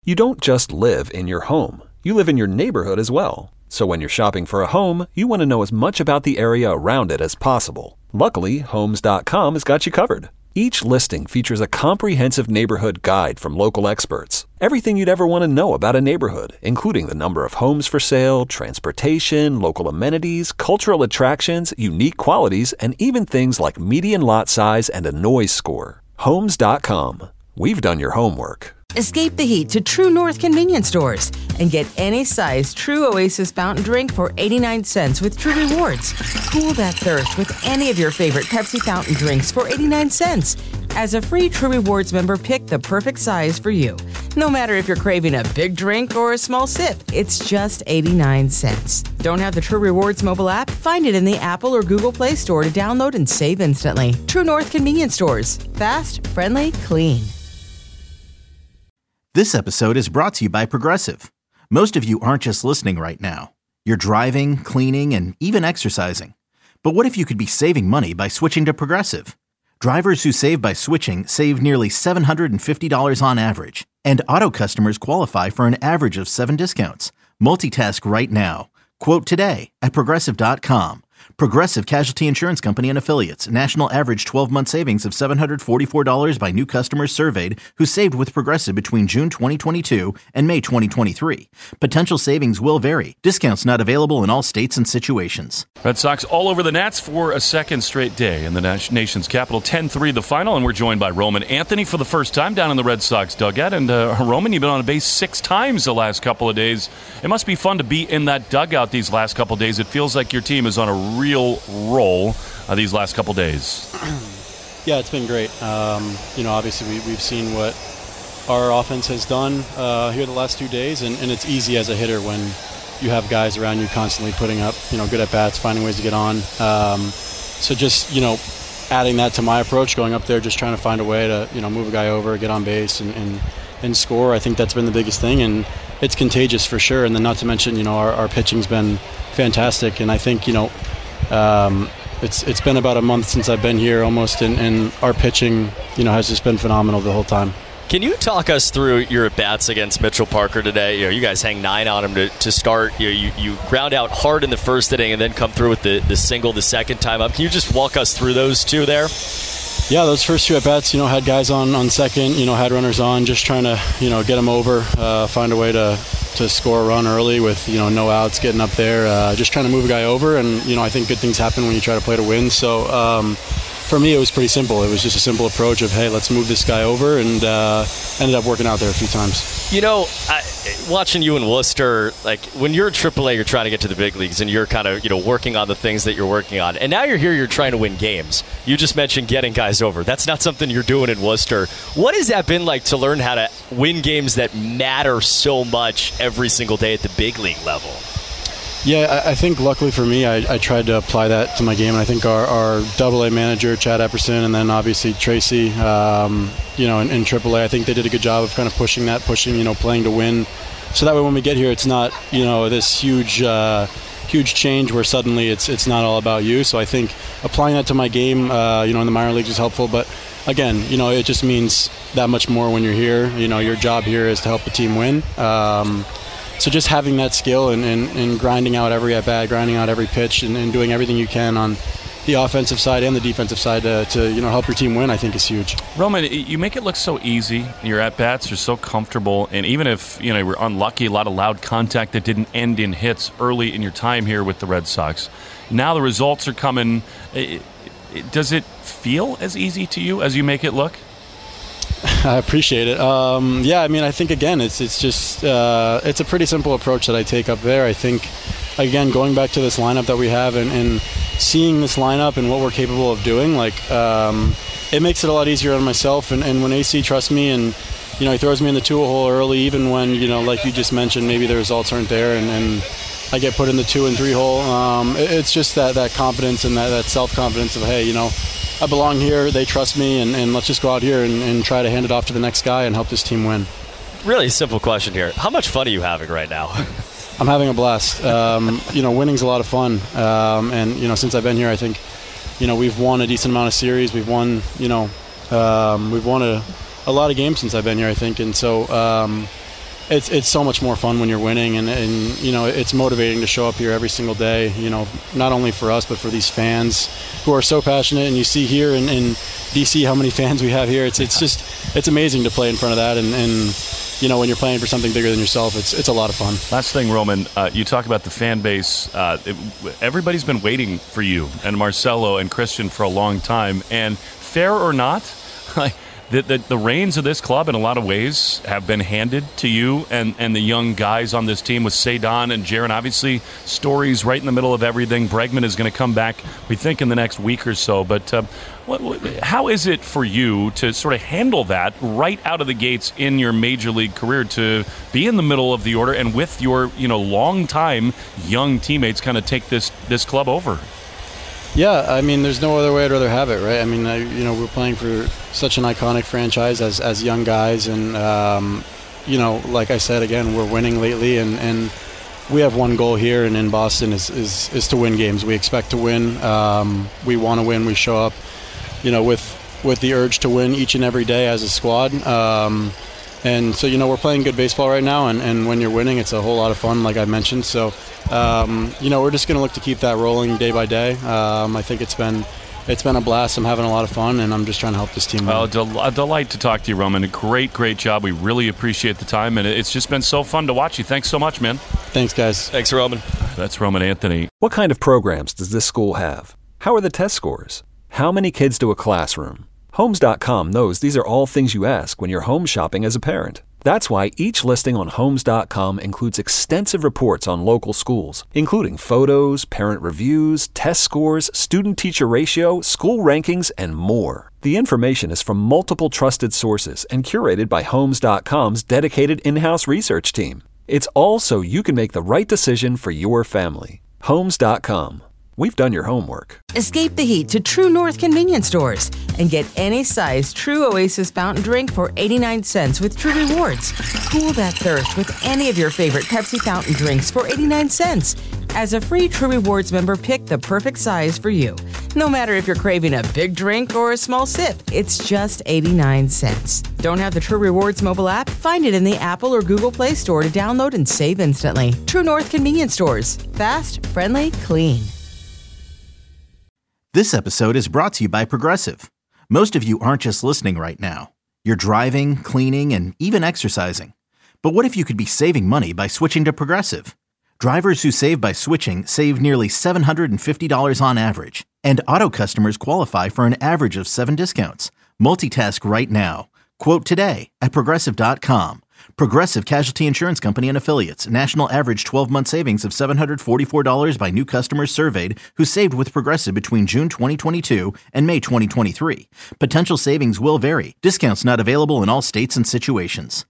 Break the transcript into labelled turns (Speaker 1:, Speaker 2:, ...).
Speaker 1: You don't just live in your home. You live in your neighborhood as well. So when you're shopping for a home, you want to know as much about the area around it as possible. Luckily, Homes.com has got you covered. Each listing features a comprehensive neighborhood guide from local experts. Everything you'd ever want to know about a neighborhood, including the number of homes for sale, transportation, local amenities, cultural attractions, unique qualities, and even things like median lot size and a noise score. Homes.com. We've done your homework.
Speaker 2: Escape the heat to True North convenience stores and get any size True Oasis fountain drink for 89 cents with True Rewards. Cool that thirst with any of your favorite Pepsi fountain drinks for 89 cents. As a free True Rewards member, pick the perfect size for you. No matter if you're craving a big drink or a small sip, it's just 89 cents. Don't have the True Rewards mobile app? Find it in the Apple or Google Play Store to download and save instantly. True North convenience stores. Fast, friendly, clean.
Speaker 3: This episode is brought to you by Progressive. Most of you aren't just listening right now. You're driving, cleaning, and even exercising. But what if you could be saving money by switching to Progressive? Drivers who save by switching save nearly $750 on average. And auto customers qualify for an average of 7 discounts. Multitask right now. Quote today at Progressive.com. Progressive Casualty Insurance Company and Affiliates. National average 12-month savings of $744 by new customers surveyed who saved with Progressive between June 2022 and May 2023. Potential savings will vary. Discounts not available in all states and situations.
Speaker 4: Red Sox all over the Nats for a second straight day in the nation's capital. 10-3 the final, and we're joined by Roman Anthony for the first time down in the Red Sox dugout. And Roman, you've been on a base 6 times the last couple of days. It must be fun to be in that dugout these last couple of days. It feels like your team is on a real roll these last couple days.
Speaker 5: Yeah, it's been great. Obviously we've seen what our offense has done here the last 2 days, and it's easy as a hitter when you have guys around you constantly putting up, good at-bats, finding ways to get on. So just, adding that to my approach, going up there, just trying to find a way to, move a guy over, get on base, and score. I think that's been the biggest thing, and it's contagious for sure. And then not to mention, our pitching's been fantastic, and I think, it's been about a month since I've been here almost, and our pitching, has just been phenomenal the whole time.
Speaker 6: Can you talk us through your at-bats against Mitchell Parker today? You guys hang 9 on him to start. You ground out hard in the first inning and then come through with the single the second time up. Can you just walk us through those two there?
Speaker 5: Yeah, those first 2 at-bats, had guys on second, had runners on, just trying to, get them over, find a way to score a run early with, no outs, getting up there, just trying to move a guy over. And, I think good things happen when you try to play to win. So, for me, it was pretty simple. It was just a simple approach of, hey, let's move this guy over, and ended up working out there a few times.
Speaker 6: Watching you in Worcester, like when you're at AAA, you're trying to get to the big leagues, and you're kind of, working on the things that you're working on. And now you're here, you're trying to win games. You just mentioned getting guys over. That's not something you're doing in Worcester. What has that been like to learn how to win games that matter so much every single day at the big league level?
Speaker 5: Yeah, I think luckily for me, I tried to apply that to my game, and I think our AA manager, Chad Epperson, and then obviously Tracy, in AAA, I think they did a good job of kind of pushing, playing to win. So that way when we get here, it's not, this huge change where suddenly it's not all about you. So I think applying that to my game, in the minor leagues is helpful. But again, it just means that much more when you're here. Your job here is to help the team win. So just having that skill and grinding out every at-bat, grinding out every pitch, and doing everything you can on the offensive side and the defensive side to help your team win, I think is huge.
Speaker 4: Roman, you make it look so easy. Your at-bats are so comfortable, and even if you were unlucky, a lot of loud contact that didn't end in hits early in your time here with the Red Sox, now the results are coming. Does it feel as easy to you as you make it look?
Speaker 5: I appreciate it. I think, again, it's just it's a pretty simple approach that I take up there. I think, again, going back to this lineup that we have and seeing this lineup and what we're capable of doing, it makes it a lot easier on myself. And when AC trusts me and, he throws me in the 2-hole early, even when, like you just mentioned, maybe the results aren't there and I get put in the 2 and 3 hole, it's just that confidence and that self-confidence of, hey, I belong here, they trust me, and let's just go out here and try to hand it off to the next guy and help this team win.
Speaker 6: Really simple question here. How much fun are you having right now?
Speaker 5: I'm having a blast. Winning's a lot of fun. And since I've been here, I think, we've won a decent amount of series. We've won, we've won a lot of games since I've been here, I think. And so, it's so much more fun when you're winning, and it's motivating to show up here every single day, not only for us but for these fans who are so passionate. And you see here in DC how many fans we have here. It's amazing to play in front of that, and when you're playing for something bigger than yourself, it's a lot of fun.
Speaker 4: Last thing, Roman, you talk about the fan base. Everybody's been waiting for you and Marcelo and Christian for a long time, and fair or not, the reins of this club in a lot of ways have been handed to you and the young guys on this team with Sedan and Jaron. Obviously, Story's right in the middle of everything. Bregman is going to come back, we think, in the next week or so. But how is it for you to sort of handle that right out of the gates in your major league career, to be in the middle of the order and with your long-time young teammates kind of take this club over?
Speaker 5: Yeah, I mean, there's no other way I'd rather have it, right? I mean, we're playing for such an iconic franchise as young guys, and like I said, again, we're winning lately, and we have one goal here and in Boston is to win games. We expect to win. We want to win. We show up, with the urge to win each and every day as a squad. And so, we're playing good baseball right now, and when you're winning, it's a whole lot of fun, like I mentioned. So, we're just going to look to keep that rolling day by day. I think it's been a blast. I'm having a lot of fun, and I'm just trying to help this team win.
Speaker 4: Well, a delight to talk to you, Roman. A great job. We really appreciate the time, and it's just been so fun to watch you. Thanks so much, man.
Speaker 5: Thanks, guys.
Speaker 6: Thanks, Roman.
Speaker 4: That's Roman Anthony.
Speaker 1: What kind of programs does this school have? How are the test scores? How many kids do a classroom? Homes.com knows these are all things you ask when you're home shopping as a parent. That's why each listing on Homes.com includes extensive reports on local schools, including photos, parent reviews, test scores, student-teacher ratio, school rankings, and more. The information is from multiple trusted sources and curated by Homes.com's dedicated in-house research team. It's all so you can make the right decision for your family. Homes.com. We've done your homework.
Speaker 2: Escape the heat to True North convenience stores and get any size True Oasis fountain drink for 89 cents with True Rewards. Cool that thirst with any of your favorite Pepsi fountain drinks for 89 cents. As a free True Rewards member, pick the perfect size for you. No matter if you're craving a big drink or a small sip, it's just 89 cents. Don't have the True Rewards mobile app? Find it in the Apple or Google Play Store to download and save instantly. True North convenience stores. Fast, friendly, clean.
Speaker 3: This episode is brought to you by Progressive. Most of you aren't just listening right now. You're driving, cleaning, and even exercising. But what if you could be saving money by switching to Progressive? Drivers who save by switching save nearly $750 on average. And auto customers qualify for an average of 7 discounts. Multitask right now. Quote today at Progressive.com. Progressive Casualty Insurance Company and Affiliates. National average 12-month savings of $744 by new customers surveyed who saved with Progressive between June 2022 and May 2023. Potential savings will vary. Discounts not available in all states and situations.